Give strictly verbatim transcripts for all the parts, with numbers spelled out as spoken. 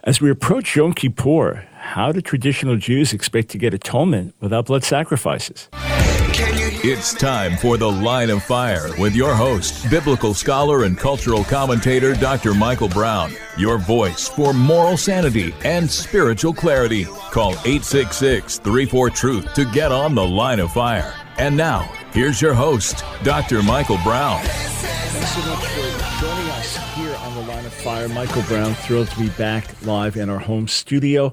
As we approach Yom Kippur, how do traditional Jews expect to get atonement without blood sacrifices? It's time for The Line of Fire with your host, biblical scholar and cultural commentator, Doctor Michael Brown. Your voice for moral sanity and spiritual clarity. Call eight six six, three four, truth to get on The Line of Fire. And now, here's your host, Doctor Michael Brown. Thanks so much for joining us here on The Line of Fire. Michael Brown, thrilled to be back live in our home studio.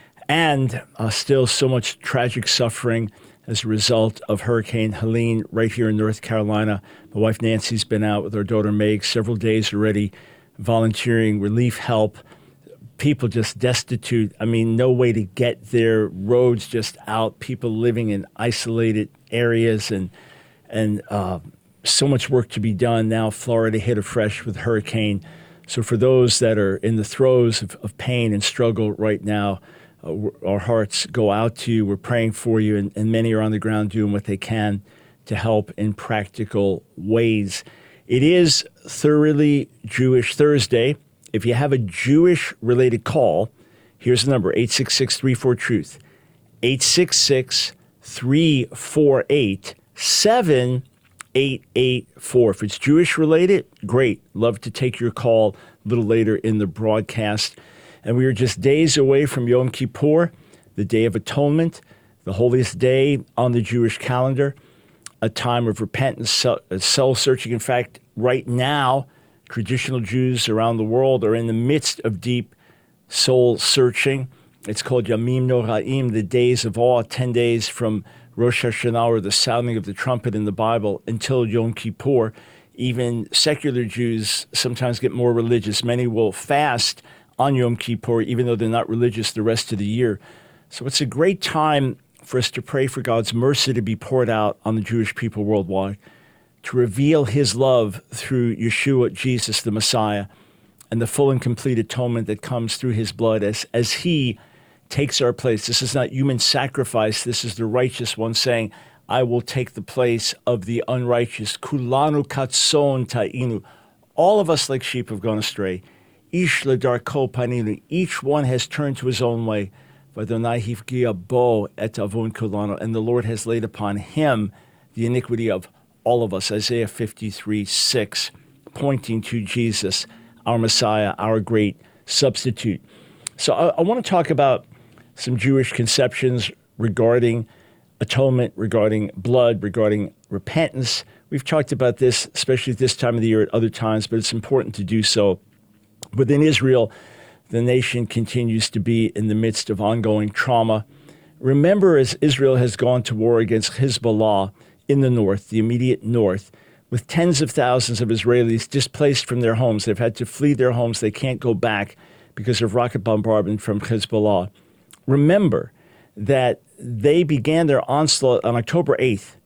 And uh, still so much tragic suffering as a result of Hurricane Helene right here in North Carolina. My wife Nancy's been out with our daughter Meg several days already, volunteering relief help. People just destitute. I mean, no way to get there. Roads just out. People living in isolated areas, and and uh, so much work to be done. Now Florida hit afresh with hurricane. So for those that are in the throes of, of pain and struggle right now, Uh, our hearts go out to you. We're praying for you, and, and many are on the ground doing what they can to help in practical ways. It is Thoroughly Jewish Thursday. If you have a Jewish-related call, here's the number, eight six six, three four, truth, eight six six, three four eight, seven eight eight four. If it's Jewish-related, great. Love to take your call a little later in the broadcast. And we are just days away from Yom Kippur, the Day of Atonement, the holiest day on the Jewish calendar, a time of repentance, soul-searching. In fact, right now, traditional Jews around the world are in the midst of deep soul-searching. It's called Yamim Noraim, the days of awe, ten days from Rosh Hashanah, or the sounding of the trumpet in the Bible, until Yom Kippur. Even secular Jews sometimes get more religious. Many will fast on Yom Kippur, even though they're not religious the rest of the year. So it's a great time for us to pray for God's mercy to be poured out on the Jewish people worldwide, to reveal his love through Yeshua, Jesus, the Messiah, and the full and complete atonement that comes through his blood as, as he takes our place. This is not human sacrifice. This is the righteous one saying, I will take the place of the unrighteous. Kulanu katson ta'inu. All of us like sheep have gone astray. Ish ledarko paninu. Each one has turned to his own way. Vadonai hivgia bo et avon kulano. And the Lord has laid upon him the iniquity of all of us. Isaiah fifty-three, six, pointing to Jesus, our Messiah, our great substitute. So I, I want to talk about some Jewish conceptions regarding atonement, regarding blood, regarding repentance. We've talked about this, especially at this time of the year, at other times, but it's important to do so. Within Israel, the nation continues to be in the midst of ongoing trauma. Remember, as Israel has gone to war against Hezbollah in the north, the immediate north, with tens of thousands of Israelis displaced from their homes. They've had to flee their homes. They can't go back because of rocket bombardment from Hezbollah. Remember that they began their onslaught on October eighth.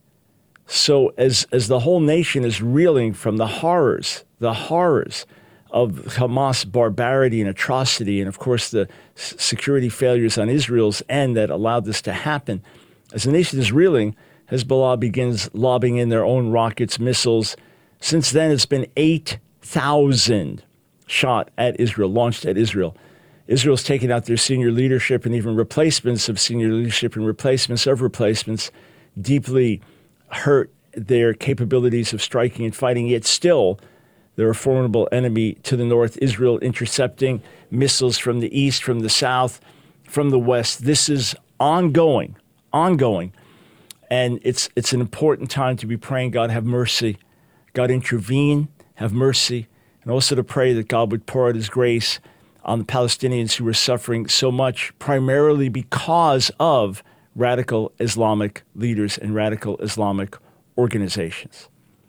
So as, as the whole nation is reeling from the horrors, the horrors of Hamas barbarity and atrocity, and of course the s- security failures on Israel's end that allowed this to happen. As the nation is reeling, Hezbollah begins lobbing in their own rockets, missiles. Since then, it's been eight thousand shot at Israel, launched at Israel. Israel's taken out their senior leadership and even replacements of senior leadership and replacements of replacements, deeply hurt their capabilities of striking and fighting, yet still they're a formidable enemy to the north. Israel intercepting missiles from the east, from the south, from the west. This is ongoing, ongoing. And it's it's an important time to be praying, God, have mercy. God, intervene, have mercy. And also to pray that God would pour out his grace on the Palestinians who are suffering so much, primarily because of radical Islamic leaders and radical Islamic organizations.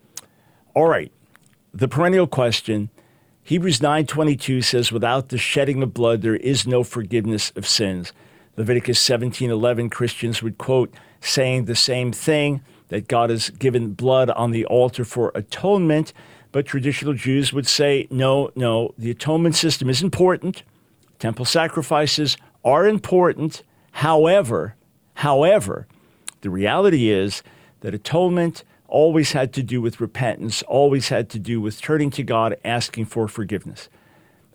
All right. The perennial question, Hebrews nine twenty-two says, without the shedding of blood, there is no forgiveness of sins. Leviticus seventeen eleven, Christians would quote saying the same thing, that God has given blood on the altar for atonement. But traditional Jews would say, no, no, the atonement system is important. Temple sacrifices are important. However, however, the reality is that atonement always had to do with repentance, always had to do with turning to God, asking for forgiveness.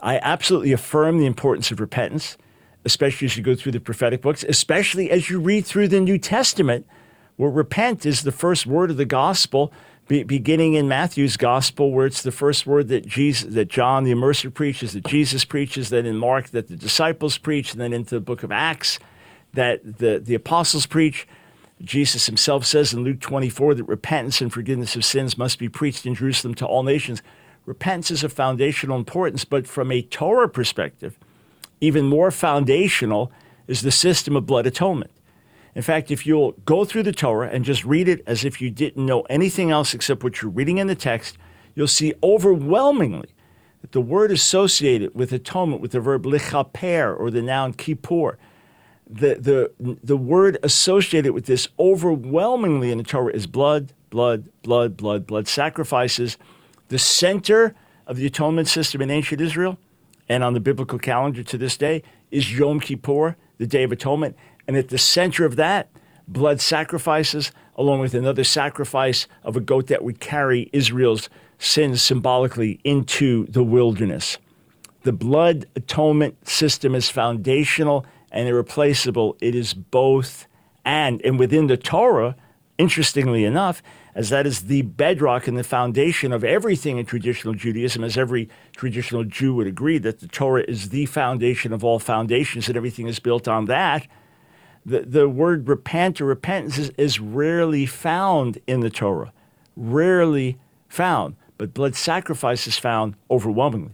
I absolutely affirm the importance of repentance, especially as you go through the prophetic books, especially as you read through the New Testament, where repent is the first word of the gospel, be, beginning in Matthew's gospel, where it's the first word that Jesus, that John the Immerser preaches, that Jesus preaches, then in Mark that the disciples preach, and then into the book of Acts that the, the apostles preach. Jesus himself says in Luke twenty-four that repentance and forgiveness of sins must be preached in Jerusalem to all nations. Repentance is of foundational importance, but from a Torah perspective, even more foundational is the system of blood atonement. In fact, if you'll go through the Torah and just read it as if you didn't know anything else except what you're reading in the text, you'll see overwhelmingly that the word associated with atonement, with the verb lichaper or the noun kippur, the, the, the word associated with this overwhelmingly in the Torah is blood, blood, blood, blood, blood sacrifices. The center of the atonement system in ancient Israel and on the biblical calendar to this day is Yom Kippur, the Day of Atonement. And at the center of that, blood sacrifices, along with another sacrifice of a goat that would carry Israel's sins symbolically into the wilderness. The blood atonement system is foundational and irreplaceable. It is both and. And within the Torah, interestingly enough, as that is the bedrock and the foundation of everything in traditional Judaism, as every traditional Jew would agree that the Torah is the foundation of all foundations and everything is built on that, the, the word repent or repentance is, is rarely found in the Torah, rarely found, but blood sacrifice is found overwhelmingly.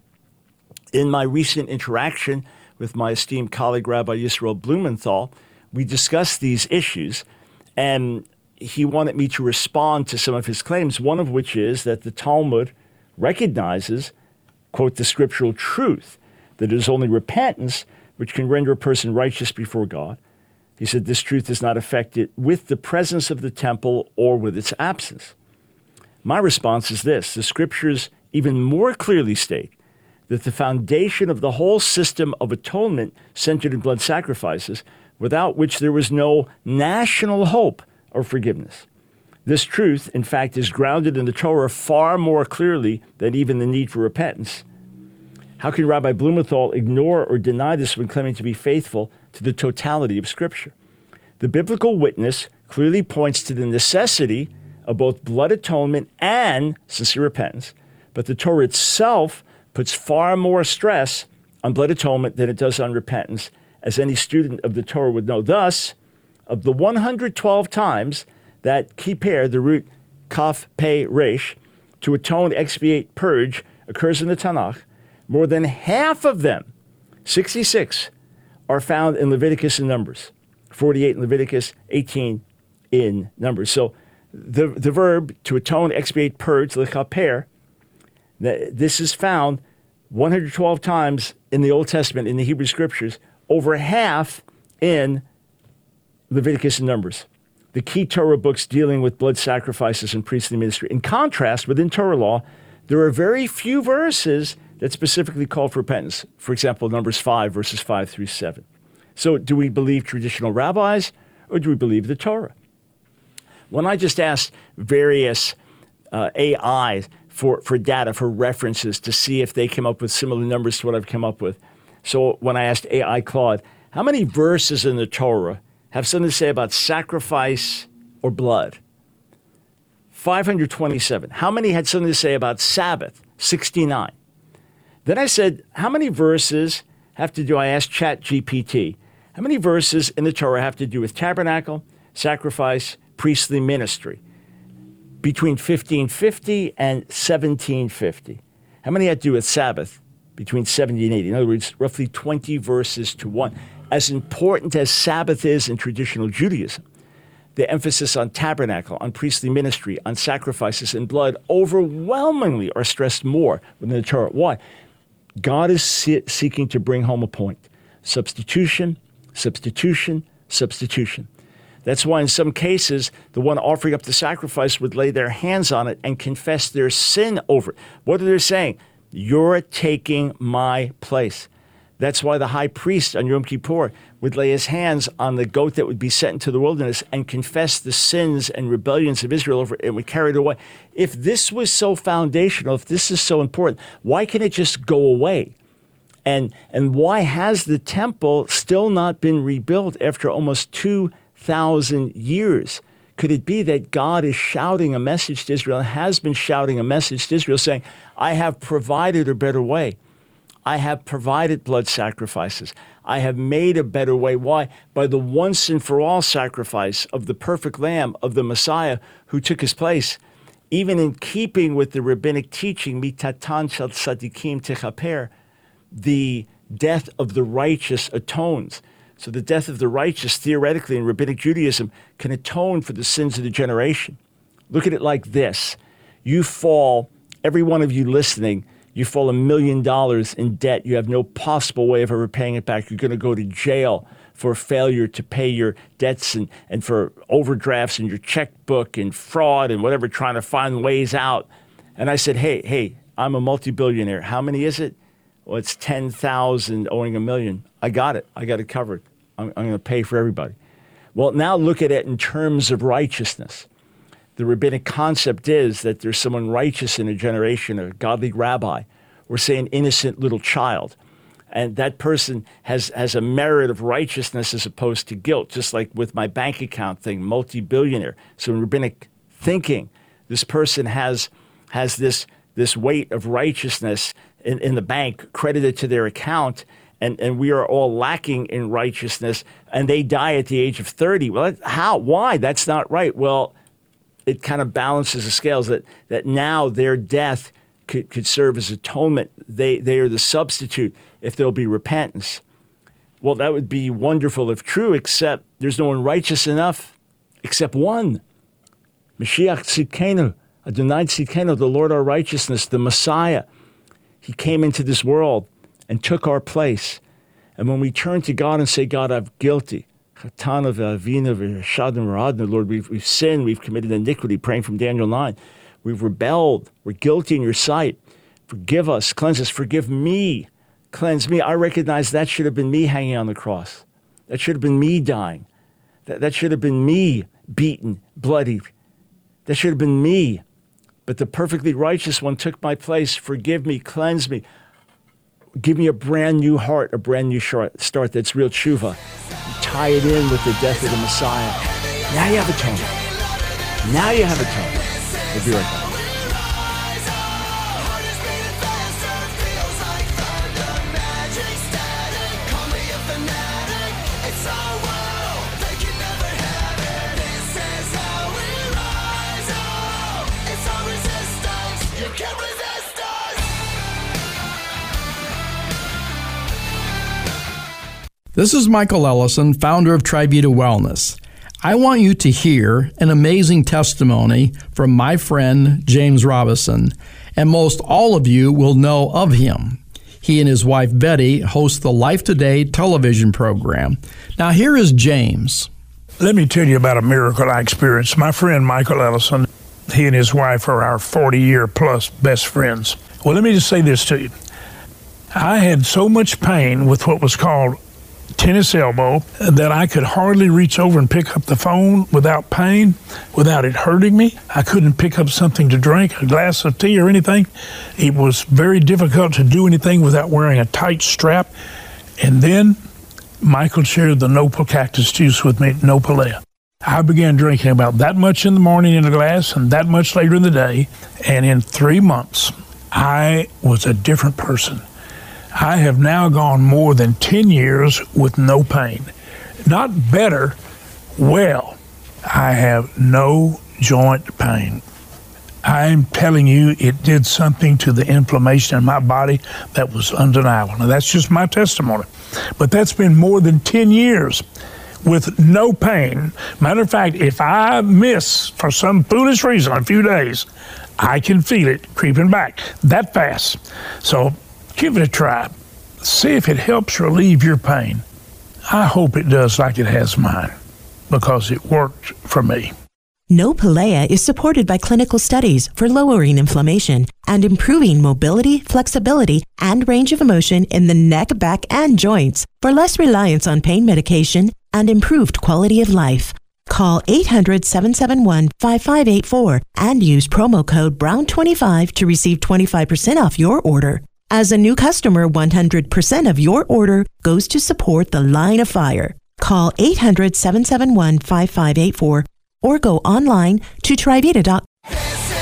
In my recent interaction with my esteemed colleague, Rabbi Yisrael Blumenthal, we discussed these issues, and he wanted me to respond to some of his claims, one of which is that the Talmud recognizes, quote, the scriptural truth, that it is only repentance which can render a person righteous before God. He said this truth is not affected with the presence of the temple or with its absence. My response is this: the scriptures even more clearly state that the foundation of the whole system of atonement centered in blood sacrifices, without which there was no national hope of forgiveness. This truth, in fact, is grounded in the Torah far more clearly than even the need for repentance. How can Rabbi Blumenthal ignore or deny this when claiming to be faithful to the totality of Scripture? The biblical witness clearly points to the necessity of both blood atonement and sincere repentance, but the Torah itself puts far more stress on blood atonement than it does on repentance, as any student of the Torah would know. Thus, of the one hundred twelve times that kippur, the root kaf pei resh, to atone, expiate, purge, occurs in the Tanakh, more than half of them, sixty-six, are found in Leviticus and Numbers, forty-eight in Leviticus, eighteen in Numbers. So the, the verb to atone, expiate, purge, lichaper, this is found one hundred twelve times in the Old Testament, in the Hebrew Scriptures, over half in Leviticus and Numbers, the key Torah books dealing with blood sacrifices and priestly ministry. In contrast, within Torah law, there are very few verses that specifically call for repentance. For example, Numbers five, verses five through seven. So do we believe traditional rabbis, or do we believe the Torah? When I just asked various uh, A Is for, for data, for references, to see if they came up with similar numbers to what I've come up with. So when I asked A I Claude, how many verses in the Torah have something to say about sacrifice or blood? five hundred twenty-seven. How many had something to say about Sabbath? sixty-nine. Then I said, how many verses have to do, I asked ChatGPT, how many verses in the Torah have to do with tabernacle, sacrifice, priestly ministry? Between fifteen fifty and seventeen fifty. How many had to do with Sabbath? Between seventy and eighty. In other words, roughly twenty verses to one. As important as Sabbath is in traditional Judaism, the emphasis on tabernacle, on priestly ministry, on sacrifices and blood overwhelmingly are stressed more within the Torah. Why? God is se- seeking to bring home a point. Substitution, substitution, substitution. That's why in some cases, the one offering up the sacrifice would lay their hands on it and confess their sin over it. What are they saying? You're taking my place. That's why the high priest on Yom Kippur would lay his hands on the goat that would be sent into the wilderness and confess the sins and rebellions of Israel over it and would carry it away. If this was so foundational, if this is so important, why can't it just go away? And and why has the temple still not been rebuilt after almost two thousand years? Could it be that God is shouting a message to Israel, has been shouting a message to Israel saying, I have provided a better way. I have provided blood sacrifices. I have made a better way. Why? By the once and for all sacrifice of the perfect Lamb, of the Messiah who took his place. Even in keeping with the rabbinic teaching, mitatan shel tzadikim techaper, the death of the righteous atones. So the death of the righteous, theoretically, in rabbinic Judaism, can atone for the sins of the generation. Look at it like this. You fall, every one of you listening, you fall a million dollars in debt. You have no possible way of ever paying it back. You're going to go to jail for failure to pay your debts and, and for overdrafts in your checkbook and fraud and whatever, trying to find ways out. And I said, hey, hey, I'm a multi-billionaire. How many is it? Well, it's ten thousand owing a million. I got it. I got it covered. I'm, I'm going to pay for everybody. Well, now look at it in terms of righteousness. The rabbinic concept is that there's someone righteous in a generation, a godly rabbi, or say an innocent little child. And that person has, has a merit of righteousness as opposed to guilt, just like with my bank account thing, multi-billionaire. So in rabbinic thinking, this person has, has this, this weight of righteousness in, in the bank credited to their account, and, and we are all lacking in righteousness, and they die at the age of thirty. Well, how? Why? That's not right. Well, it kind of balances the scales that, that now their death could, could serve as atonement. They, they are the substitute if there'll be repentance. Well, that would be wonderful if true, except there's no one righteous enough except one. Mashiach Tzidkenu, Adonai Tzidkenu, the Lord our righteousness, the Messiah. He came into this world and took our place. And when we turn to God and say, God, I'm guilty, Lord, we've, we've sinned, we've committed iniquity, praying from Daniel nine. We've rebelled, we're guilty in your sight. Forgive us, cleanse us, forgive me, cleanse me. I recognize that should have been me hanging on the cross. That should have been me dying. That, that should have been me beaten, bloody. That should have been me. But the perfectly righteous one took my place. Forgive me, cleanse me. Give me a brand new heart, a brand new start that's real tshuva. Tie it in with the death of the Messiah. Now you have atonement. Now you have atonement. We'll be right back. This is Michael Ellison, founder of Trivita Wellness. I want you to hear an amazing testimony from my friend James Robison, and most all of you will know of him. He and his wife Betty host the Life Today television program. Now here is James. Let me tell you about a miracle I experienced. My friend Michael Ellison, he and his wife are our forty-year plus best friends. Well, let me just say this to you. I had so much pain with what was called tennis elbow that I could hardly reach over and pick up the phone without pain, without it hurting me. I couldn't pick up something to drink, a glass of tea or anything. It was very difficult to do anything without wearing a tight strap. And then Michael shared the Nopal cactus juice with me, Nopalea. I began drinking about that much in the morning in a glass and that much later in the day. And in three months, I was a different person. I have now gone more than ten years with no pain. Not better, well, I have no joint pain. I'm telling you, it did something to the inflammation in my body that was undeniable. Now, that's just my testimony. But that's been more than ten years with no pain. Matter of fact, if I miss for some foolish reason a few days, I can feel it creeping back that fast. So give it a try. See if it helps relieve your pain. I hope it does like it has mine, because it worked for me. Nopalea is supported by clinical studies for lowering inflammation and improving mobility, flexibility, and range of motion in the neck, back, and joints for less reliance on pain medication and improved quality of life. Call eight hundred, seven seven one, five five eight four and use promo code brown twenty-five to receive twenty-five percent off your order. As a new customer, one hundred percent of your order goes to support the Line of Fire. Call eight hundred, seven seven one, five five eight four or go online to trivita dot com.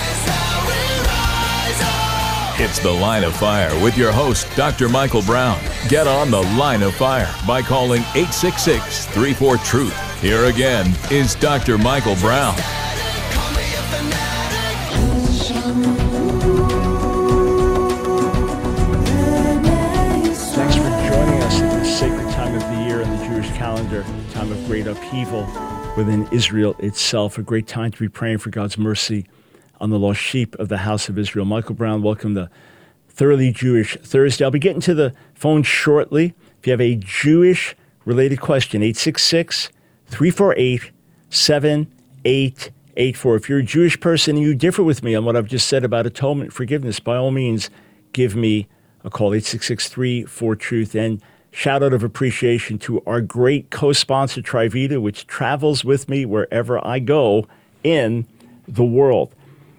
It's The Line of Fire with your host, Doctor Michael Brown. Get on The Line of Fire by calling eight six six, three four, TRUTH. Here again is Doctor Michael Brown. Thanks for joining us at this sacred time of the year in the Jewish calendar, a time of great upheaval within Israel itself, a great time to be praying for God's mercy on the lost sheep of the house of Israel. Michael Brown, welcome to Thoroughly Jewish Thursday. I'll be getting to the phone shortly. If you have a Jewish-related question, eight six six, three four eight, seven eight eight four. If you're a Jewish person and you differ with me on what I've just said about atonement, forgiveness, by all means, give me a call, eight six six, three four, TRUTH. And shout out of appreciation to our great co-sponsor, Trivita, which travels with me wherever I go in the world.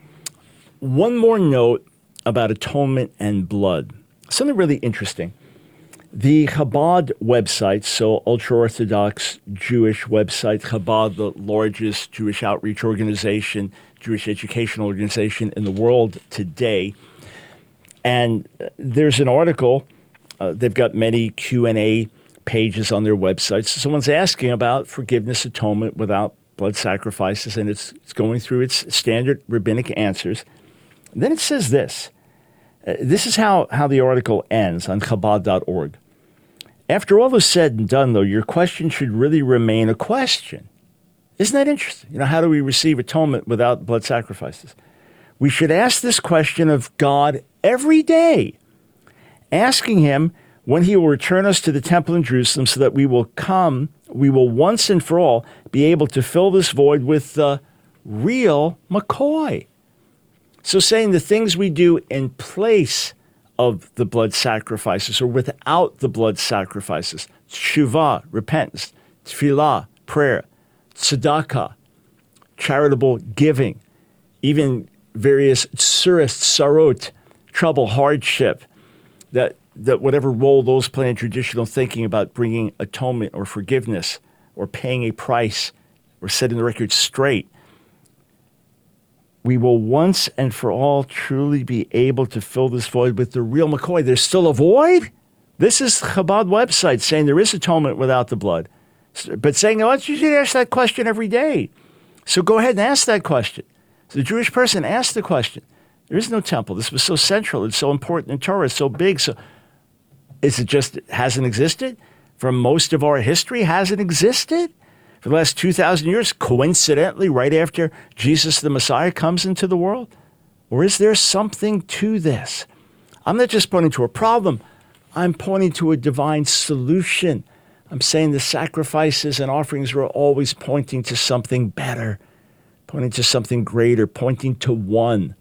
One more note about atonement and blood. Something really interesting. The Chabad website, so ultra-Orthodox Jewish website, Chabad, the largest Jewish outreach organization, Jewish educational organization in the world today. And there's an article, uh, they've got many Q and A pages on their website. So someone's asking about forgiveness, atonement without blood sacrifices, and it's, it's going through its standard rabbinic answers. And then it says this. Uh, this is how, how the article ends on Chabad dot org. After all is said and done, though, your question should really remain a question. Isn't that interesting? You know, how do we receive atonement without blood sacrifices? We should ask this question of God every day, asking him when he will return us to the temple in Jerusalem so that we will come, we will once and for all be able to fill this void with the real McCoy. So saying the things we do in place of the blood sacrifices or without the blood sacrifices, teshuvah, repentance, tefillah, prayer, tzedakah, charitable giving, even various tsuris, sarot, trouble, hardship, that, that whatever role those play in traditional thinking about bringing atonement or forgiveness or paying a price or setting the record straight, we will once and for all truly be able to fill this void with the real McCoy. There's still a void? This is the Chabad website saying there is atonement without the blood. But saying, oh, you should ask that question every day. So go ahead and ask that question. So the Jewish person asked the question. There is no temple. This was so central. It's so important in Torah. It's so big. So is it just it hasn't existed? For most of our history, hasn't existed? For the last two thousand years, coincidentally, right after Jesus the Messiah comes into the world? Or is there something to this? I'm not just pointing to a problem. I'm pointing to a divine solution. I'm saying the sacrifices and offerings are always pointing to something better, pointing to something greater, pointing to one.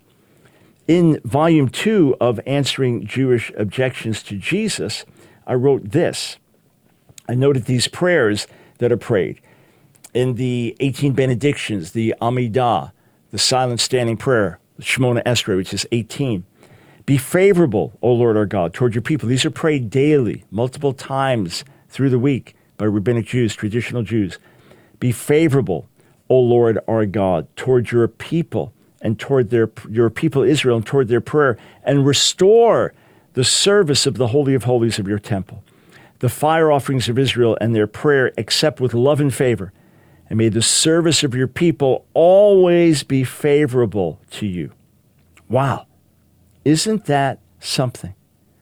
In volume two of Answering Jewish Objections to Jesus, I wrote this. I noted these prayers that are prayed. In the eighteen benedictions, the Amidah, the silent standing prayer, the Shemona Esrei, which is eighteen. Be favorable, O Lord our God, toward your people. These are prayed daily, multiple times through the week by rabbinic Jews, traditional Jews. Be favorable, O Lord our God, toward your people and toward their your people Israel and toward their prayer, and restore the service of the Holy of Holies of your temple. The fire offerings of Israel and their prayer accept with love and favor. And may the service of your people always be favorable to you. Wow. Isn't that something?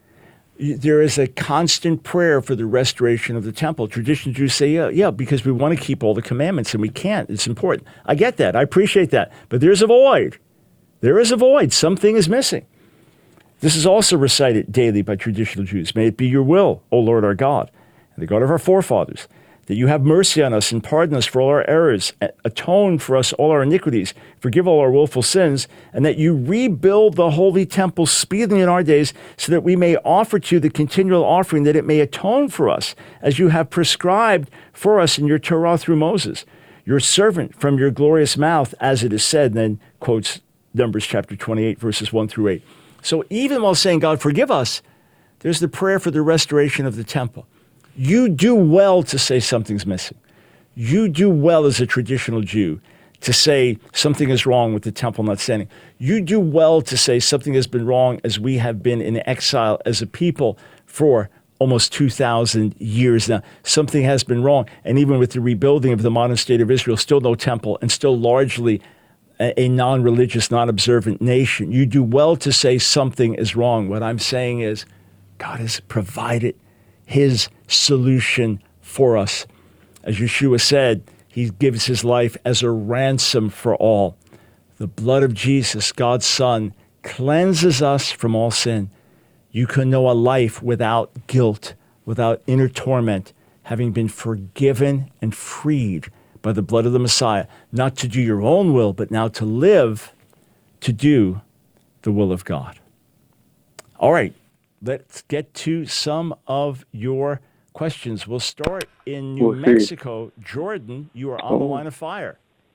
There is a constant prayer for the restoration of the temple. Traditional Jews say, yeah, yeah, because we want to keep all the commandments, and we can't. It's important. I get that. I appreciate that. But there's a void. There is a void. Something is missing. This is also recited daily by traditional Jews. May it be your will, O Lord our God, and the God of our forefathers, that you have mercy on us and pardon us for all our errors, atone for us all our iniquities, forgive all our willful sins, and that you rebuild the holy temple speedily in our days, so that we may offer to you the continual offering, that it may atone for us, as you have prescribed for us in your Torah through Moses, your servant, from your glorious mouth, as it is said. And then quotes Numbers chapter twenty-eight, verses one through eight. So even while saying, God, forgive us, There's the prayer for the restoration of the temple. You do well to say something's missing. You do well as a traditional Jew to say something is wrong with the temple not standing. You do well to say something has been wrong as we have been in exile as a people for almost two thousand years now. Something has been wrong. And even with the rebuilding of the modern state of Israel, still no temple and still largely a, a non-religious, non-observant nation. You do well to say something is wrong. What I'm saying is God has provided his solution for us. As Yeshua said, he gives his life as a ransom for all. The blood of Jesus, God's Son, cleanses us from all sin. You can know a life without guilt, without inner torment, having been forgiven and freed by the blood of the Messiah, not to do your own will, but now to live to do the will of God. All right, let's get to some of your questions. We'll start in New we'll Mexico. Jordan, you are on oh. the line of fire.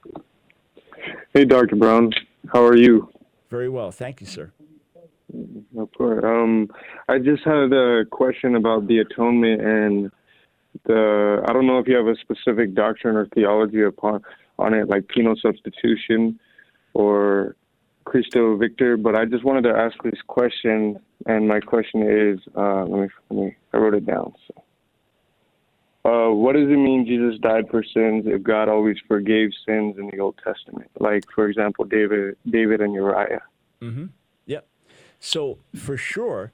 Hey, Doctor Brown. How are you? Very well. Thank you, sir. Of course. Um, I just had a question about the atonement and the, I don't know if you have a specific doctrine or theology upon on it, like penal substitution or Christo Victor, but I just wanted to ask this question, and my question is, uh, let me, let me, I wrote it down. So. Uh, what does it mean Jesus died for sins if God always forgave sins in the Old Testament? Like, for example, David, David and Uriah. Mm-hmm. Yep. So, for sure,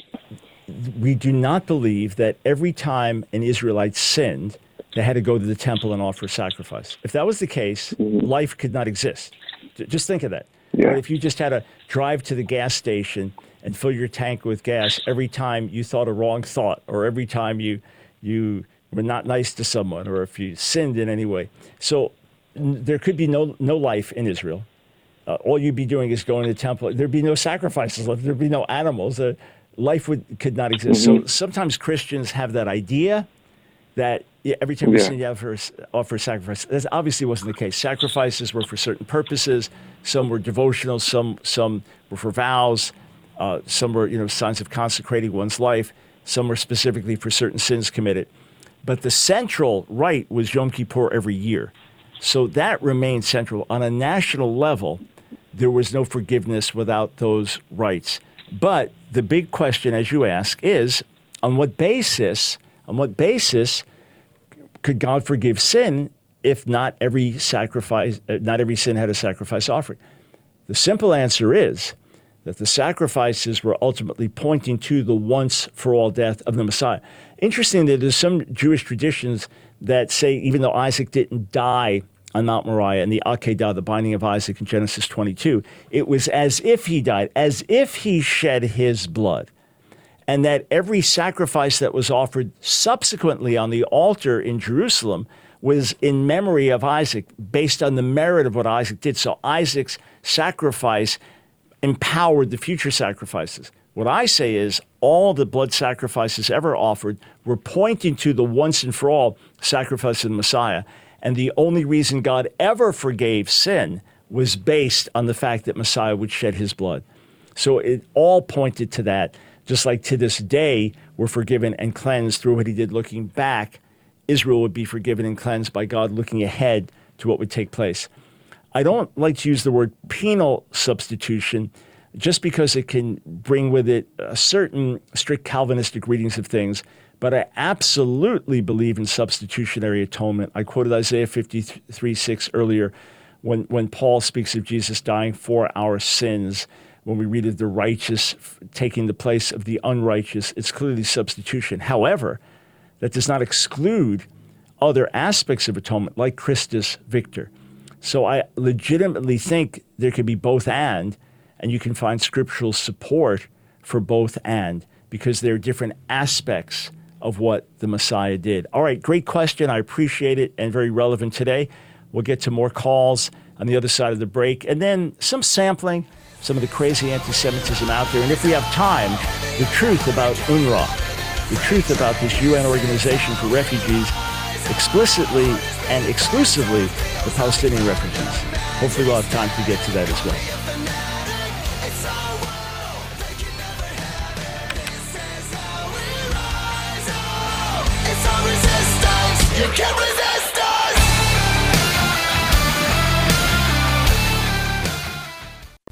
we do not believe that every time an Israelite sinned, they had to go to the temple and offer sacrifice. If that was the case, mm-hmm. life could not exist. Just think of that. Yeah. Right? If you just had to drive to the gas station and fill your tank with gas every time you thought a wrong thought, or every time you you were not nice to someone, or if you sinned in any way. So n- there could be no no life in Israel. Uh, all you'd be doing is going to the temple. There'd be no sacrifices left. There'd be no animals. Uh, life would could not exist. Mm-hmm. So sometimes Christians have that idea that yeah, every time you yeah. sin, you have to offer sacrifice. That obviously wasn't the case. Sacrifices were for certain purposes. Some were devotional. Some some were for vows. Uh, some were, you know, signs of consecrating one's life. Some were specifically for certain sins committed. But the central rite was Yom Kippur every year. So that remained central. On a national level, there was no forgiveness without those rites. But the big question, as you ask, is on what basis, on what basis could God forgive sin if not every sacrifice, uh, not every sin had a sacrifice offering? The simple answer is that the sacrifices were ultimately pointing to the once-for-all death of the Messiah. Interesting that there's some Jewish traditions that say even though Isaac didn't die on Mount Moriah and the Akedah, the binding of Isaac in Genesis twenty-two, it was as if he died, as if he shed his blood, and that every sacrifice that was offered subsequently on the altar in Jerusalem was in memory of Isaac, based on the merit of what Isaac did. So Isaac's sacrifice empowered the future sacrifices. What I say is all the blood sacrifices ever offered were pointing to the once and for all sacrifice of the Messiah. And the only reason God ever forgave sin was based on the fact that Messiah would shed his blood. So it all pointed to that. Just like to this day, we're forgiven and cleansed through what he did looking back. Israel would be forgiven and cleansed by God looking ahead to what would take place. I don't like to use the word penal substitution just because it can bring with it a certain strict Calvinistic readings of things, but I absolutely believe in substitutionary atonement. I quoted Isaiah fifty-three six earlier when, when Paul speaks of Jesus dying for our sins. When we read of the righteous taking the place of the unrighteous, it's clearly substitution. However, that does not exclude other aspects of atonement like Christus Victor. So I legitimately think there could be both and, and you can find scriptural support for both and, because there are different aspects of what the Messiah did. All right, great question. I appreciate it and very relevant today. We'll get to more calls on the other side of the break, and then some sampling, some of the crazy anti-Semitism out there. And if we have time, the truth about UNRWA, the truth about this U N organization for refugees, explicitly and exclusively the Palestinian refugees. Hopefully we'll have time to get to that as well.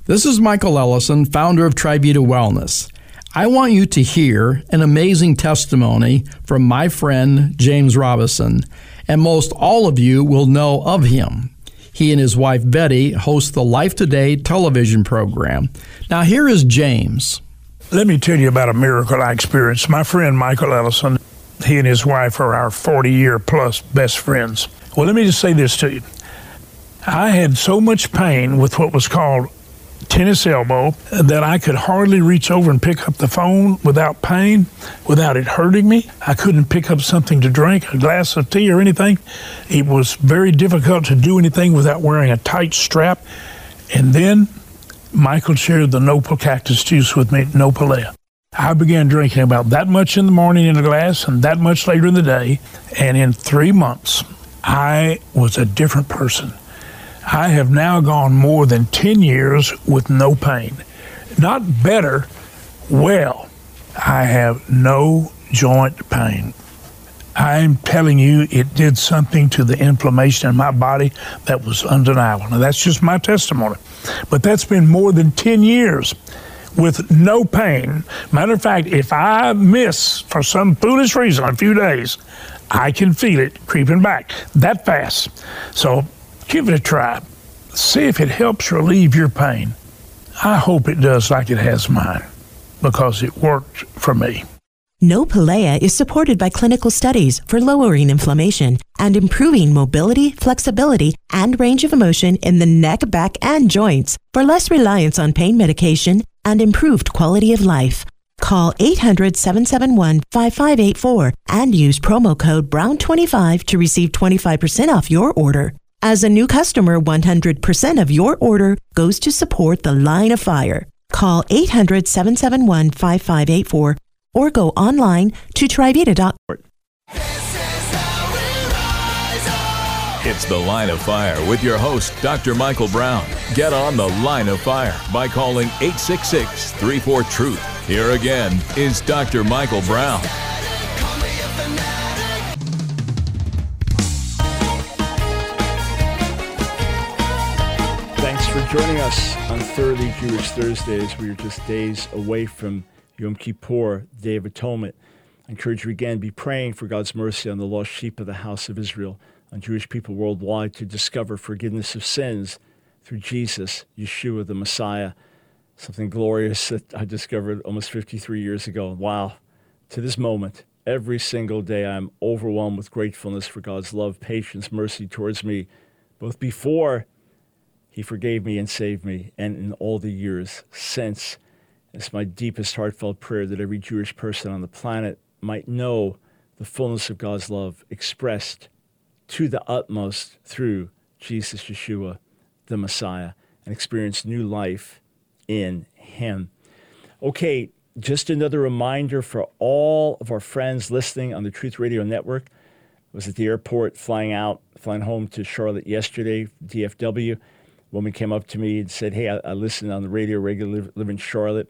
This is Michael Ellison, founder of TriVita Wellness. I want you to hear an amazing testimony from my friend James Robison, and most all of you will know of him. He and his wife Betty host the Life Today television program. Now here is James. Let me tell you about a miracle I experienced. My friend Michael Ellison, he and his wife are our forty-year plus best friends. Well, let me just say this to you. I had so much pain with what was called tennis elbow that I could hardly reach over and pick up the phone without pain, without it hurting me. I couldn't pick up something to drink, a glass of tea or anything. It was very difficult to do anything without wearing a tight strap. And then Michael shared the Nopal cactus juice with me, Nopalea. I began drinking about that much in the morning in a glass and that much later in the day. And in three months, I was a different person. I have now gone more than ten years with no pain. Not better, well, I have no joint pain. I'm telling you, it did something to the inflammation in my body that was undeniable. Now, that's just my testimony. But that's been more than ten years with no pain. Matter of fact, if I miss, for some foolish reason, a few days, I can feel it creeping back that fast. So give it a try. See if it helps relieve your pain. I hope it does like it has mine, because it worked for me. Nopalea is supported by clinical studies for lowering inflammation and improving mobility, flexibility, and range of motion in the neck, back, and joints for less reliance on pain medication and improved quality of life. Call eight hundred, seven seven one, five five eight four and use promo code brown twenty-five to receive twenty-five percent off your order. As a new customer, one hundred percent of your order goes to support the Line of Fire. Call eight hundred, seven seven one, five five eight four or go online to trivita dot org. It's the Line of Fire with your host, Doctor Michael Brown. Get on the Line of Fire by calling eight six six, three four, truth. Here again is Doctor Michael Brown. Thanks for joining us on Thoroughly Jewish Thursdays. We are just days away from Yom Kippur, Day of Atonement. I encourage you again, be praying for God's mercy on the lost sheep of the house of Israel, on Jewish people worldwide to discover forgiveness of sins through Jesus, Yeshua, the Messiah. Something glorious that I discovered almost fifty-three years ago. Wow. To this moment, every single day, I'm overwhelmed with gratefulness for God's love, patience, mercy towards me, both before He forgave me and saved me, and in all the years since. It's my deepest heartfelt prayer that every Jewish person on the planet might know the fullness of God's love expressed to the utmost through Jesus, Yeshua, the Messiah, and experience new life in Him. Okay, just another reminder for all of our friends listening on the Truth Radio Network. I was at the airport flying out, flying home to Charlotte yesterday, D F W. A woman came up to me and said, hey, I, I listen on the radio regularly, live, live in Charlotte.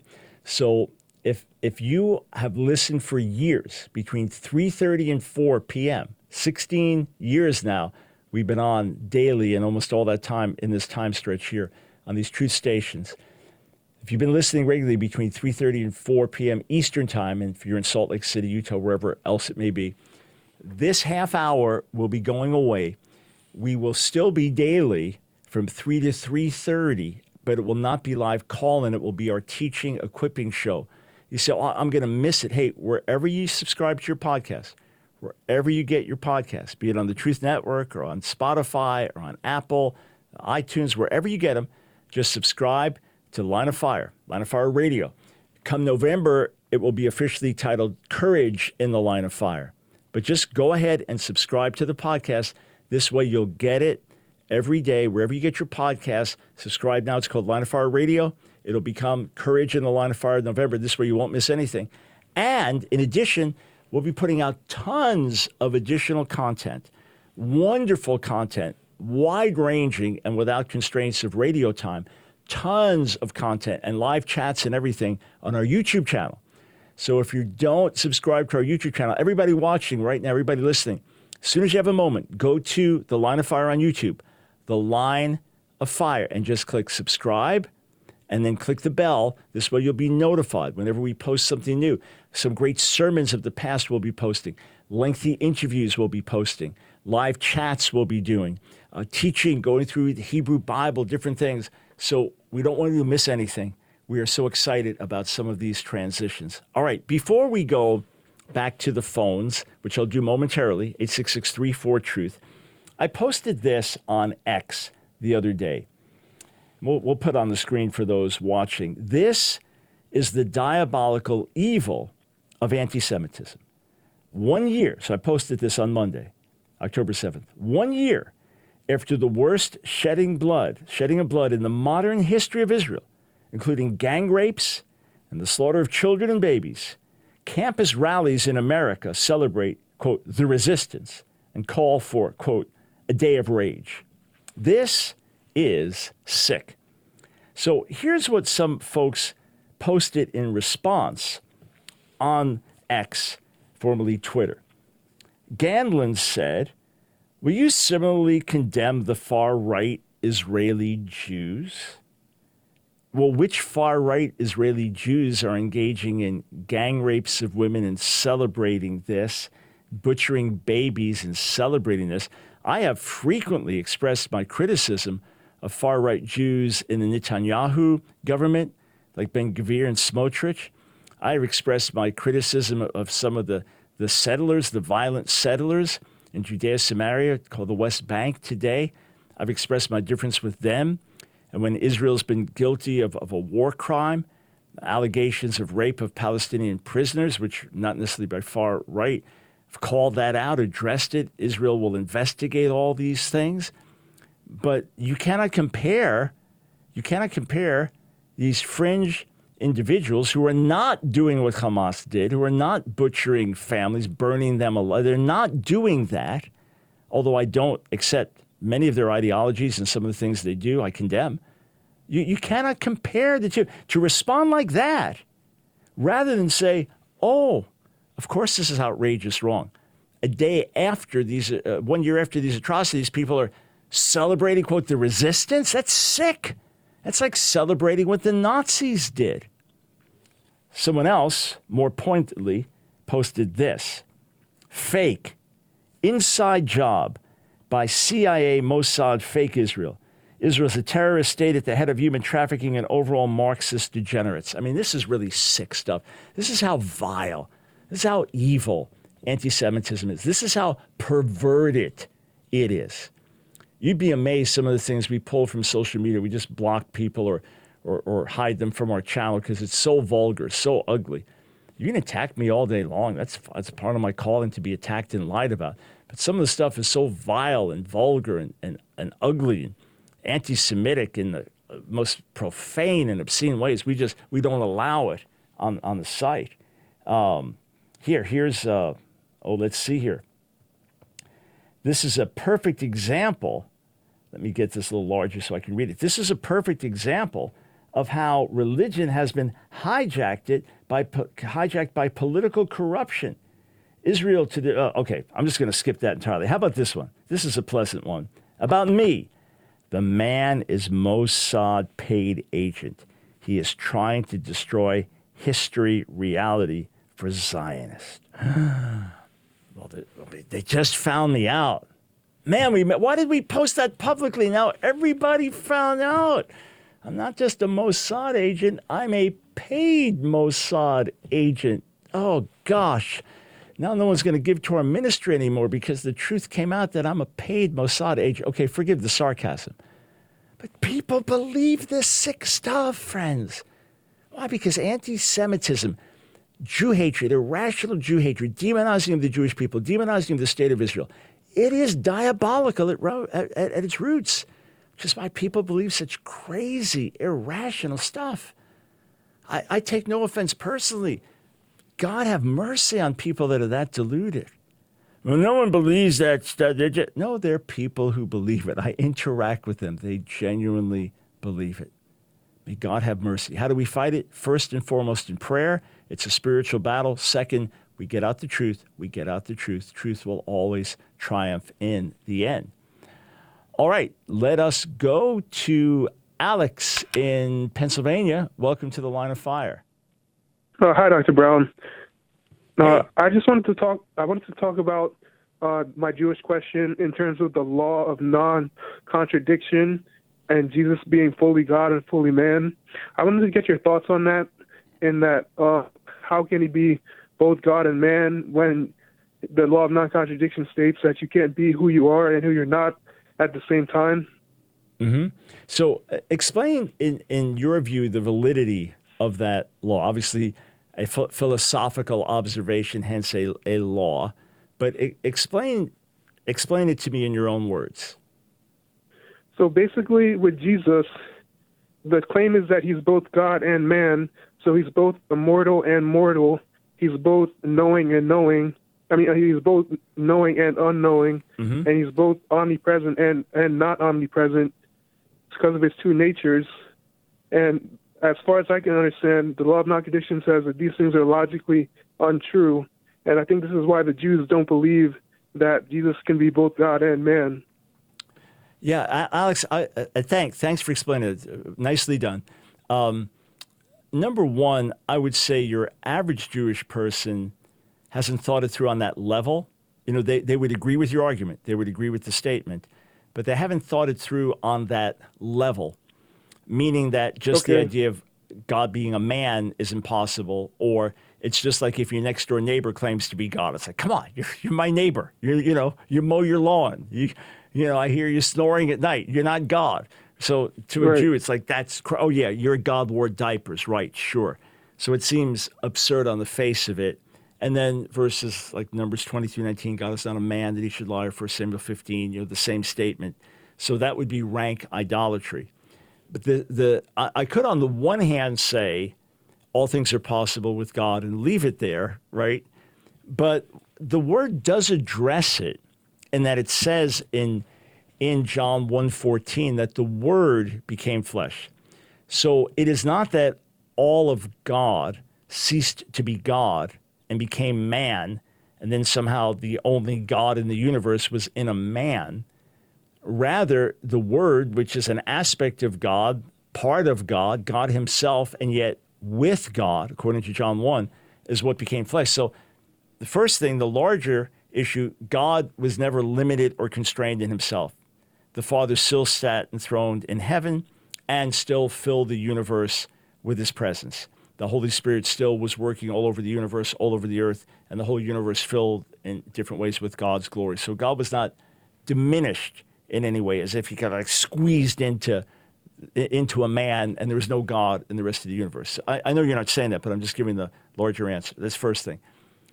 So if if you have listened for years, between three thirty and four p.m., sixteen years now, we've been on daily and almost all that time in this time stretch here on these truth stations. If you've been listening regularly between three thirty and four p.m. Eastern Time, and if you're in Salt Lake City, Utah, wherever else it may be, this half hour will be going away. We will still be daily from three to three thirty, but it will not be live call-in. It will be our teaching, equipping show. You say, oh, I'm going to miss it. Hey, wherever you subscribe to your podcast, wherever you get your podcast, be it on the Truth Network or on Spotify or on Apple, iTunes, wherever you get them, just subscribe to Line of Fire, Line of Fire Radio. Come November, it will be officially titled Courage in the Line of Fire. But just go ahead and subscribe to the podcast. This way you'll get it every day, wherever you get your podcast. Subscribe now. It's called Line of Fire Radio. It'll become Courage in the Line of Fire in November. This way you won't miss anything. And in addition, we'll be putting out tons of additional content, wonderful content, wide-ranging and without constraints of radio time, tons of content and live chats and everything on our YouTube channel. So if you don't subscribe to our YouTube channel, everybody watching right now, everybody listening, as soon as you have a moment, go to the Line of Fire on YouTube, the Line of Fire, and just click subscribe and then click the bell. This way you'll be notified whenever we post something new. Some great sermons of the past we'll be posting. Lengthy interviews we'll be posting. Live chats we'll be doing. Uh, teaching, going through the Hebrew Bible, different things. So we don't want you to miss anything. We are so excited about some of these transitions. All right, before we go back to the phones, which I'll do momentarily, eight six six, three four, truth, I posted this on X the other day. We'll, we'll put on the screen for those watching. This is the diabolical evil of anti-Semitism. One year, so I posted this on Monday, October seventh, one year after the worst shedding blood, shedding of blood in the modern history of Israel, including gang rapes and the slaughter of children and babies, campus rallies in America celebrate, quote, the resistance and call for, quote, a day of rage. This is sick. So here's what some folks posted in response on X, formerly Twitter. Gandlin said, will you similarly condemn the far-right Israeli Jews? Well, which far-right Israeli Jews are engaging in gang rapes of women and celebrating this, butchering babies and celebrating this? I have frequently expressed my criticism of far-right Jews in the Netanyahu government, like Ben-Gvir and Smotrich. I have expressed my criticism of some of the, the settlers, the violent settlers in Judea, Samaria, called the West Bank today. I've expressed my difference with them. And when Israel's been guilty of, of a war crime, allegations of rape of Palestinian prisoners, which not necessarily by far right, I've called that out, addressed it. Israel will investigate all these things. But you cannot compare, you cannot compare these fringe individuals who are not doing what Hamas did, who are not butchering families, burning them alive. They're not doing that, although I don't accept many of their ideologies and some of the things they do, I condemn. You, you cannot compare the two. To respond like that, rather than say, oh, of course this is outrageous wrong. A day after these, uh, one year after these atrocities, people are celebrating, quote, the resistance? That's sick. That's like celebrating what the Nazis did. Someone else, more pointedly, posted this. Fake. Inside job by C I A, Mossad, fake Israel. Israel's a terrorist state at the head of human trafficking and overall Marxist degenerates. I mean, this is really sick stuff. This is how vile, this is how evil anti-Semitism is. This is how perverted it is. You'd be amazed some of the things we pull from social media. We just block people or or, or hide them from our channel because it's so vulgar, so ugly. You can attack me all day long. That's that's part of my calling, to be attacked and lied about. But some of the stuff is so vile and vulgar and, and, and ugly and anti-Semitic in the most profane and obscene ways. We just we don't allow it on, on the site. Um, here, here's, uh, oh, let's see here. This is a perfect example. Let me get this a little larger so I can read it. This is a perfect example of how religion has been hijacked it by hijacked by political corruption. Israel to the, uh, okay, I'm just going to skip that entirely. How about this one? This is a pleasant one. About me. The man is Mossad paid agent. He is trying to destroy history, reality for Zionists. Well, they, they just found me out. Man, we met. Why did we post that publicly? Now everybody found out. I'm not just a Mossad agent. I'm a paid Mossad agent. Oh, gosh. Now no one's going to give to our ministry anymore because the truth came out that I'm a paid Mossad agent. Okay, forgive the sarcasm. But people believe this sick stuff, friends. Why? Because anti-Semitism, Jew hatred, irrational Jew hatred, demonizing of the Jewish people, demonizing of the state of Israel, it is diabolical at, at, at its roots. Which is why people believe such crazy, irrational stuff. I, I take no offense personally. God have mercy on people that are that deluded. Well, no one believes that. They're just, no, they're people who believe it. I interact with them. They genuinely believe it. May God have mercy. How do we fight it? First and foremost in prayer. It's a spiritual battle. Second, we get out the truth. We get out the truth. Truth will always triumph in the end. All right, let us go to Alex in Pennsylvania. Welcome to the Line of Fire. Uh, hi, Doctor Brown. Uh, Hey. I just wanted to talk. I wanted to talk about uh, my Jewish question in terms of the law of non-contradiction and Jesus being fully God and fully man. I wanted to get your thoughts on that. In that, uh, how can he be both God and man when the law of non-contradiction states that you can't be who you are and who you're not at the same time? Mm-hmm. So uh, explain, in, in your view, the validity of that law. Obviously, a ph- philosophical observation, hence a, a law. But I- explain explain it to me in your own words. So basically, with Jesus, the claim is that he's both God and man. So he's both immortal and mortal. He's both knowing and knowing. I mean, he's both knowing and unknowing. Mm-hmm. And he's both omnipresent and, and not omnipresent because of his two natures. And as far as I can understand, the law of non-contradiction says that these things are logically untrue. And I think this is why the Jews don't believe that Jesus can be both God and man. Yeah, Alex, I, I, thank, thanks for explaining it. Nicely done. Um, number one, I would say your average Jewish person hasn't thought it through on that level. You know, they, they would agree with your argument. They would agree with the statement. But they haven't thought it through on that level, meaning that just Okay. the idea of God being a man is impossible, or it's just like if your next door neighbor claims to be God. It's like, come on, you're, you're my neighbor. You you know, you mow your lawn. You you know, I hear you snoring at night. You're not God. So to a Right. Jew, it's like, that's, cr- oh yeah, your God wore diapers, right, sure. So it seems absurd on the face of it. And then verses like Numbers twenty-two nineteen, God is not a man that he should lie, or First Samuel fifteen, you know, the same statement. So that would be rank idolatry. But the, the I, I could, on the one hand, say all things are possible with God and leave it there, right? But the word does address it in that it says in in John one fourteen that the Word became flesh. So it is not that all of God ceased to be God and became man, and then somehow the only God in the universe was in a man. Rather, the Word, which is an aspect of God, part of God, God himself, and yet with God, according to John one, is what became flesh. So the first thing, the larger issue, God was never limited or constrained in himself. The Father still sat enthroned in heaven and still filled the universe with his presence. The Holy Spirit still was working all over the universe, all over the earth, and the whole universe filled in different ways with God's glory. So God was not diminished in any way, as if he got like squeezed into into a man and there was no God in the rest of the universe. I, I know you're not saying that, but I'm just giving the larger answer. That's first thing.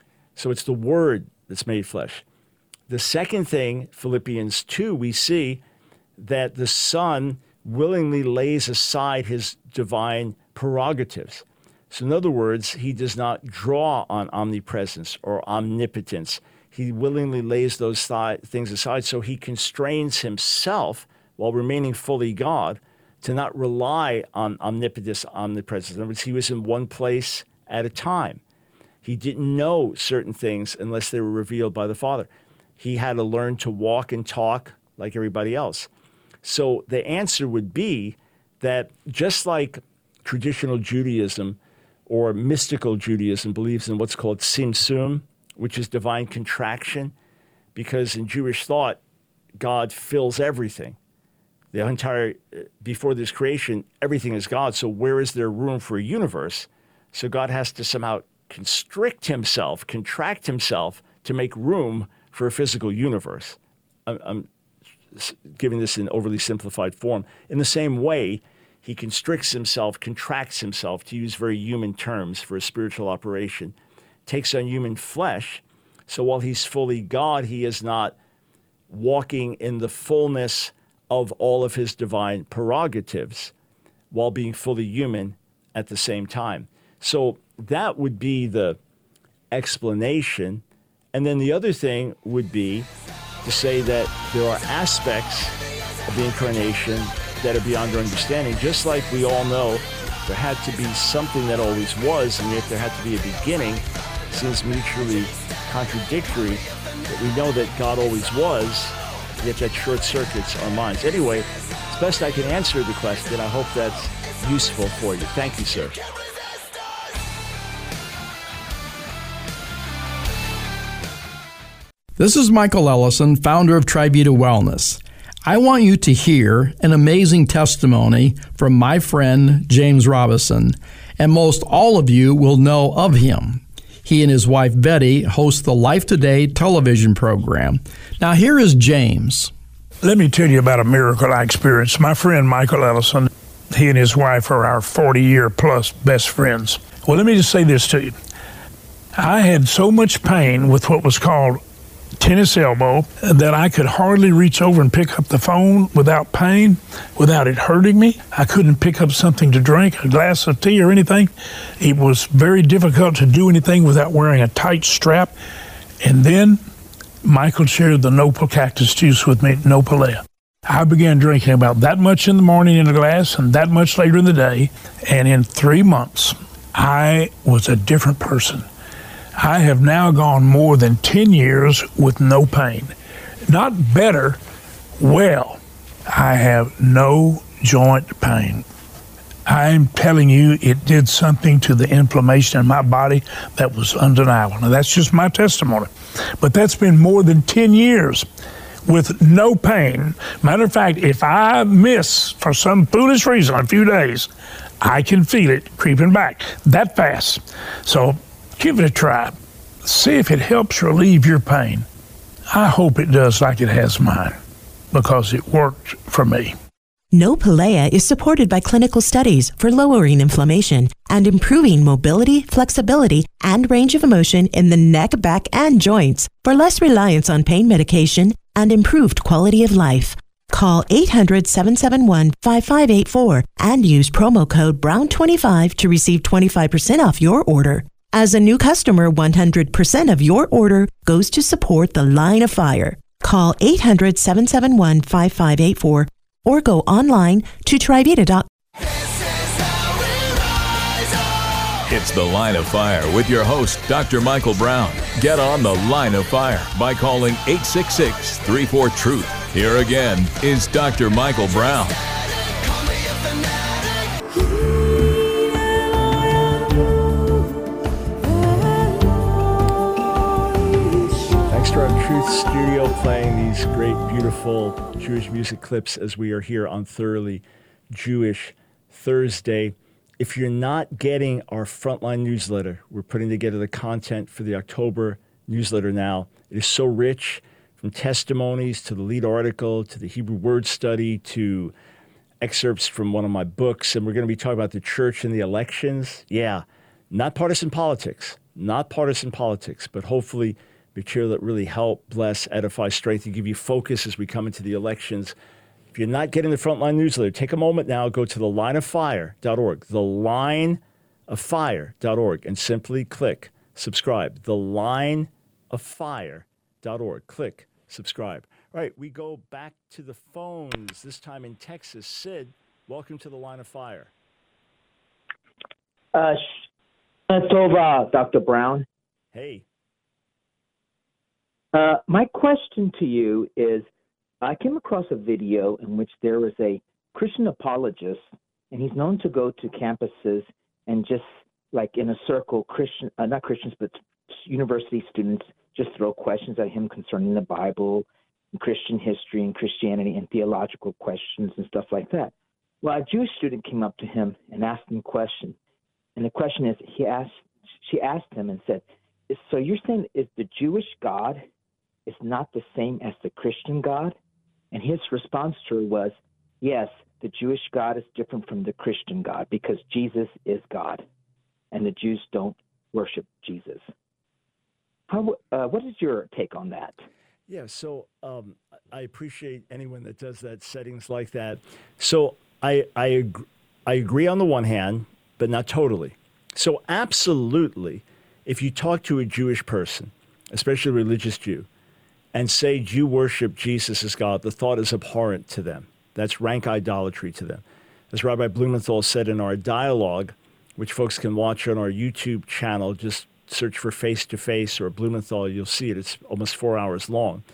So it's the Word that's made flesh. The second thing, Philippians two, we see that the Son willingly lays aside his divine prerogatives. So in other words, he does not draw on omnipresence or omnipotence. He willingly lays those th- things aside, so he constrains himself while remaining fully God to not rely on omnipotence, omnipresence. In other words, he was in one place at a time. He didn't know certain things unless they were revealed by the Father. He had to learn to walk and talk like everybody else. So the answer would be that just like traditional Judaism or mystical Judaism believes in what's called Tzimtzum, which is divine contraction, because in Jewish thought, God fills everything. The entire, before this creation, everything is God. So where is there room for a universe? So God has to somehow constrict himself, contract himself to make room for a physical universe. I'm, I'm giving this in overly simplified form. In the same way, he constricts himself, contracts himself, to use very human terms for a spiritual operation, takes on human flesh. So while he's fully God, he is not walking in the fullness of all of his divine prerogatives while being fully human at the same time. So that would be the explanation. And then the other thing would be to say that there are aspects of the incarnation that are beyond our understanding. Just like we all know there had to be something that always was, and yet there had to be a beginning. It seems mutually contradictory that we know that God always was, yet that short circuits our minds. Anyway, it's best I can answer the question. I hope that's useful for you. Thank you, sir. This is Michael Ellison, founder of Trivita Wellness. I want you to hear an amazing testimony from my friend James Robison, and most all of you will know of him. He and his wife Betty host the Life Today television program. Now here is James. Let me tell you about a miracle I experienced. My friend Michael Ellison, he and his wife are our forty-year plus best friends. Well, let me just say this to you. I had so much pain with what was called tennis elbow that I could hardly reach over and pick up the phone without pain, without it hurting me. I couldn't pick up something to drink, a glass of tea or anything. It was very difficult to do anything without wearing a tight strap. And then Michael shared the Nopal cactus juice with me, Nopalea. I began drinking about that much in the morning in a glass and that much later in the day. And in three months, I was a different person. I have now gone more than ten years with no pain. Not better, well, I have no joint pain. I'm telling you, it did something to the inflammation in my body that was undeniable. Now, that's just my testimony. But that's been more than ten years with no pain. Matter of fact, if I miss for some foolish reason a few days, I can feel it creeping back that fast. So give it a try. See if it helps relieve your pain. I hope it does like it has mine, because it worked for me. Nopalea is supported by clinical studies for lowering inflammation and improving mobility, flexibility, and range of motion in the neck, back, and joints for less reliance on pain medication and improved quality of life. Call eight hundred, seven seven one, five five eight four and use promo code brown twenty-five to receive twenty-five percent off your order. As a new customer, one hundred percent of your order goes to support the Line of Fire. Call eight hundred, seven seven one, five five eight four or go online to trivita dot com. It's the Line of Fire with your host, Doctor Michael Brown. Get on the Line of Fire by calling eight six six, three four, truth. Here again is Doctor Michael Brown. Thanks to our Truth Studio playing these great, beautiful Jewish music clips as we are here on Thoroughly Jewish Thursday. If you're not getting our Frontline newsletter, we're putting together the content for the October newsletter now. It is so rich, from testimonies to the lead article to the Hebrew word study to excerpts from one of my books. And we're going to be talking about the church and the elections. Yeah, not partisan politics, not partisan politics, but hopefully material that really help, bless, edify, strengthen, give you focus as we come into the elections. If you're not getting the Frontline newsletter, take a moment now, go to the line of fire dot org, the line of fire dot org, and simply click subscribe. the line of fire dot org. Click subscribe. All right, we go back to the phones, this time in Texas. Sid, welcome to the Line of Fire. Uh, Tova, Doctor Brown. Hey. Uh, my question to you is, I came across a video in which there was a Christian apologist, and he's known to go to campuses and just like in a circle, Christian, uh, not Christians, but university students just throw questions at him concerning the Bible, and Christian history and Christianity and theological questions and stuff like that. Well, a Jewish student came up to him and asked him a question. And the question is, he asked, she asked him and said, so you're saying is the Jewish God is not the same as the Christian God? And his response to her was, yes, the Jewish God is different from the Christian God because Jesus is God, and the Jews don't worship Jesus. How, uh, what is your take on that? Yeah, so um, I appreciate anyone that does that, settings like that. So I, I, ag- I agree on the one hand, but not totally. So absolutely, if you talk to a Jewish person, especially a religious Jew, and say Jew worship Jesus as God, the thought is abhorrent to them. That's rank idolatry to them. As Rabbi Blumenthal said in our dialogue, which folks can watch on our YouTube channel, just search for Face to Face or Blumenthal, you'll see it. It's almost four hours long.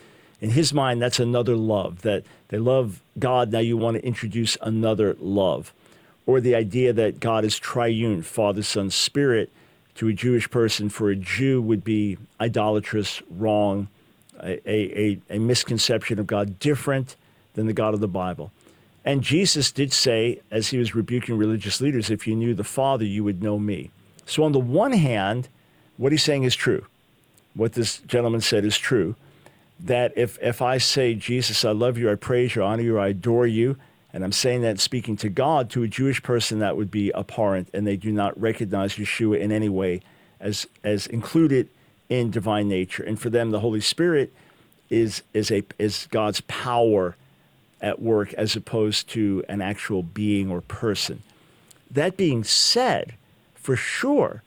In his mind, that's another love, that they love God, now you want to introduce another love. Or the idea that God is triune, Father, Son, Spirit, to a Jewish person, for a Jew, would be idolatrous, wrong, a, a, a misconception of God, different than the God of the Bible. And Jesus did say, as he was rebuking religious leaders, if you knew the Father, you would know me. So on the one hand, what he's saying is true. What this gentleman said is true. That if, if I say, Jesus, I love you, I praise you, I honor you, I adore you, and I'm saying that speaking to God, to a Jewish person, that would be abhorrent, and they do not recognize Yeshua in any way as as included in divine nature. And for them, the Holy Spirit is is a is God's power at work as opposed to an actual being or person. That being said, for sure,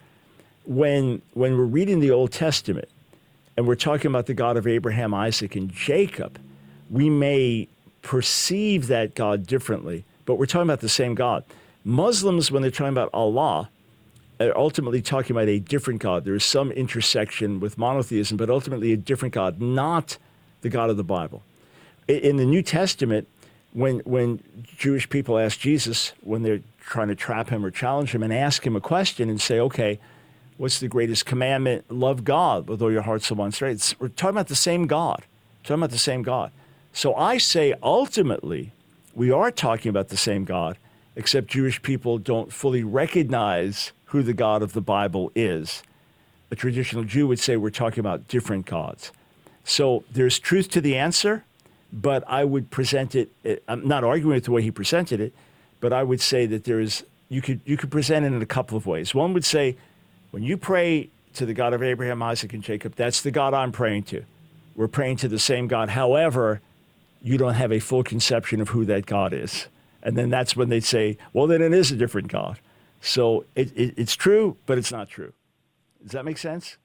when when we're reading the Old Testament and we're talking about the God of Abraham, Isaac, and Jacob, we may perceive that God differently, but we're talking about the same God. Muslims, when they're talking about Allah, are ultimately talking about a different God. There is some intersection with monotheism, but ultimately a different God, not the God of the Bible. In the New Testament, when when Jewish people ask Jesus, when they're trying to trap him or challenge him, and ask him a question and say, okay, what's the greatest commandment? Love God with all your heart, soul, mind, strength. We're talking about the same God. We're talking about the same God. So I say, ultimately, we are talking about the same God, except Jewish people don't fully recognize who the God of the Bible is. A traditional Jew would say we're talking about different gods. So there's truth to the answer, but I would present it, I'm not arguing with the way he presented it, but I would say that there is, you could, you could present it in a couple of ways. One would say, when you pray to the God of Abraham, Isaac, and Jacob, that's the God I'm praying to. We're praying to the same God. However, you don't have a full conception of who that God is. And then that's when they say, well, then it is a different God. So it, it, it's true, but it's not true. Does that make sense?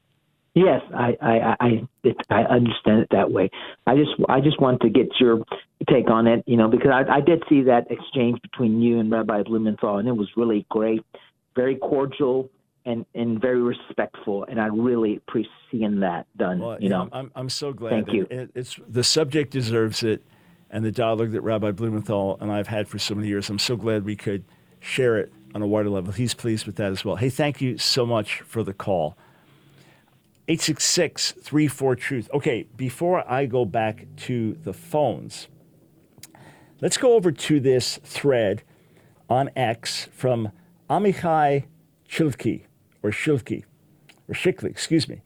Yes, I I I, it, I understand it that way. I just I just want to get your take on it, you know, because I, I did see that exchange between you and Rabbi Blumenthal, and it was really great, very cordial, and, and very respectful, and I really appreciate seeing that done. Well, you know, I'm I'm so glad. Thank you. It, it's the subject deserves it, and the dialogue that Rabbi Blumenthal and I've had for so many years. I'm so glad we could share it on a wider level. He's pleased with that as well. Hey, thank you so much for the call. eight six six, three four, truth. Okay, before I go back to the phones, let's go over to this thread on X from Amichai Chilke. Or Shilke, or Shikli, excuse me.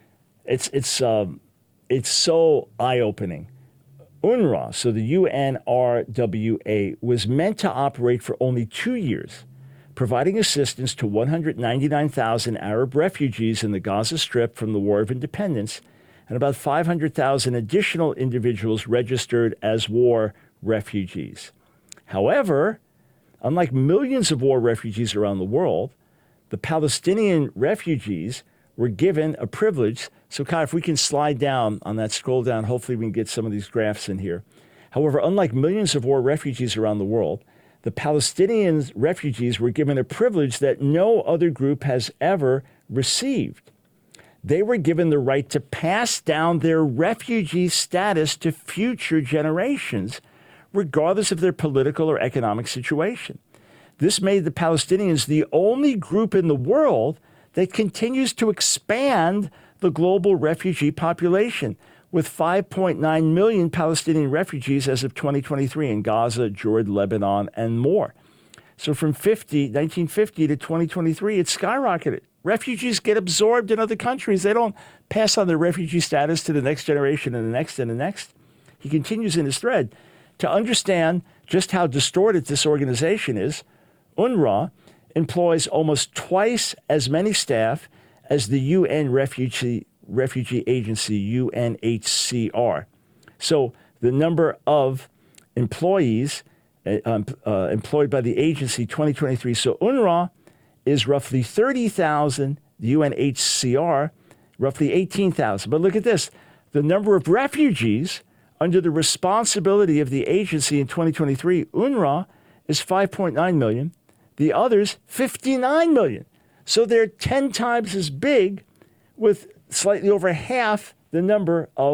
It's it's um, it's so eye-opening. U N R W A, so the U N R W A, was meant to operate for only two years, providing assistance to one hundred ninety-nine thousand Arab refugees in the Gaza Strip from the War of Independence, and about five hundred thousand additional individuals registered as war refugees. However, unlike millions of war refugees around the world, the Palestinian refugees were given a privilege. So, Kai, if we can slide down on that, scroll down, hopefully we can get some of these graphs in here. However, unlike millions of war refugees around the world, the Palestinian refugees were given a privilege that no other group has ever received. They were given the right to pass down their refugee status to future generations, regardless of their political or economic situation. This made the Palestinians the only group in the world that continues to expand the global refugee population, with five point nine million Palestinian refugees as of twenty twenty-three in Gaza, Jordan, Lebanon, and more. So from nineteen fifty to twenty twenty-three, it skyrocketed. Refugees get absorbed in other countries. They don't pass on their refugee status to the next generation and the next and the next. He continues in his thread. To understand just how distorted this organization is, U N R W A employs almost twice as many staff as the U N Refugee Refugee Agency, U N H C R. So the number of employees uh, uh, employed by the agency twenty twenty-three. So U N R W A is roughly thirty thousand, the U N H C R roughly eighteen thousand. But look at this. The number of refugees under the responsibility of the agency in twenty twenty-three, U N R W A is five point nine million. The others, fifty-nine million. So they're ten times as big, with slightly over half the number of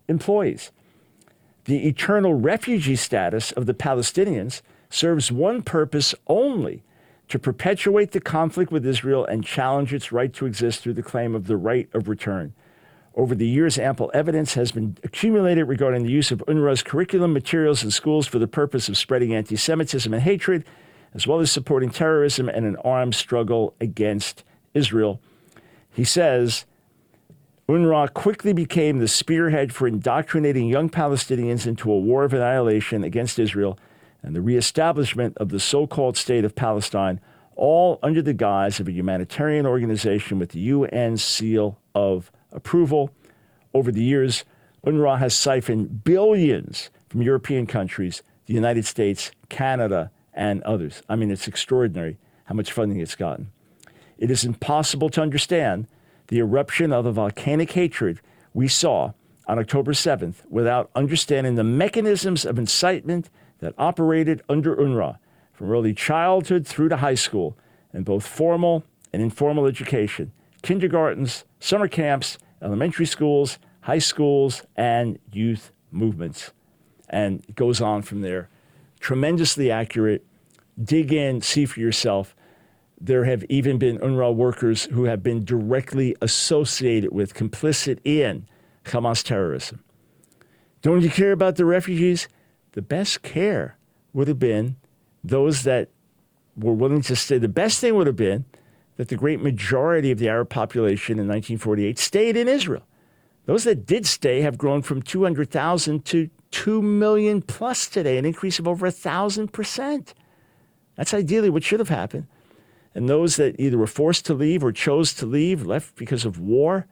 employees. The eternal refugee status of the Palestinians serves one purpose only: to perpetuate the conflict with Israel and challenge its right to exist through the claim of the right of return. Over the years, ample evidence has been accumulated regarding the use of UNRWA's curriculum materials in schools for the purpose of spreading anti-Semitism and hatred, as well as supporting terrorism and an armed struggle against Israel. He says, UNRWA quickly became the spearhead for indoctrinating young Palestinians into a war of annihilation against Israel and the reestablishment of the so-called state of Palestine, all under the guise of a humanitarian organization with the U N seal of approval. Over the years, UNRWA has siphoned billions from European countries, the United States, Canada, and others. I mean, it's extraordinary how much funding it's gotten. It is impossible to understand the eruption of the volcanic hatred we saw on October seventh without understanding the mechanisms of incitement that operated under UNRWA from early childhood through to high school in both formal and informal education, kindergartens, summer camps, elementary schools, high schools, and youth movements. And it goes on from there. Tremendously accurate. Dig in, see for yourself. There have even been UNRWA workers who have been directly associated with, complicit in Hamas terrorism. Don't you care about the refugees? The best care would have been those that were willing to stay. The best thing would have been that the great majority of the Arab population in nineteen forty-eight stayed in Israel. Those that did stay have grown from two hundred thousand to two million plus today, an increase of over one thousand percent. That's ideally what should have happened. And those that either were forced to leave or chose to leave, left because of war,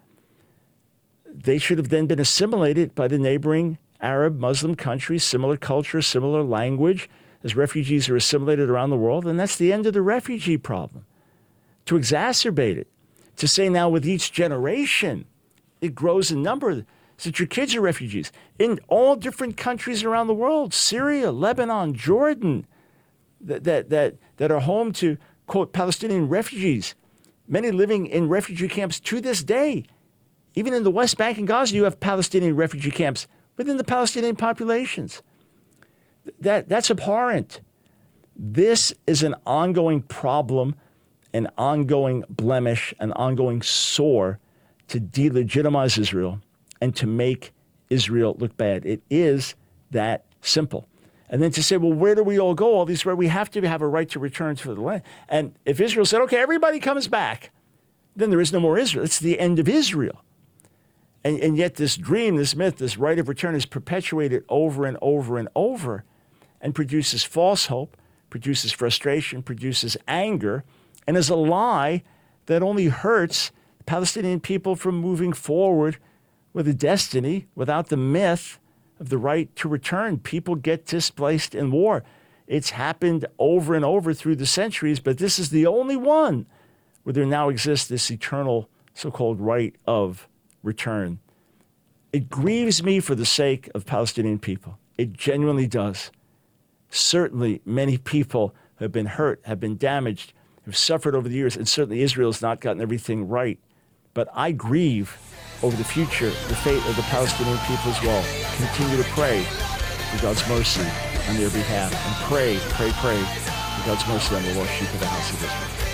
they should have then been assimilated by the neighboring Arab Muslim countries, similar culture, similar language, as refugees are assimilated around the world. And that's the end of the refugee problem. To exacerbate it, to say now with each generation, it grows in number, so that your kids are refugees in all different countries around the world, Syria, Lebanon, Jordan, that, that, that, that are home to, quote, Palestinian refugees, many living in refugee camps to this day. Even in the West Bank and Gaza, you have Palestinian refugee camps within the Palestinian populations. That, that's abhorrent. This is an ongoing problem, an ongoing blemish, an ongoing sore to delegitimize Israel and to make Israel look bad. It is that simple. And then to say, well, where do we all go? All these, where we have to have a right to return to the land. And if Israel said, okay, everybody comes back, then there is no more Israel. It's the end of Israel. And, and yet this dream, this myth, this right of return is perpetuated over and over and over and produces false hope, produces frustration, produces anger, and is a lie that only hurts the Palestinian people from moving forward with a destiny without the myth of the right to return. People get displaced in war. It's happened over and over through the centuries, but this is the only one where there now exists this eternal so-called right of return. It grieves me for the sake of Palestinian people. It genuinely does. Certainly, many people have been hurt, have been damaged, have suffered over the years, and certainly Israel has not gotten everything right. But I grieve over the future, the fate of the Palestinian people as well. Continue to pray for God's mercy on their behalf, and pray, pray, pray for God's mercy on the lost sheep of the house of Israel.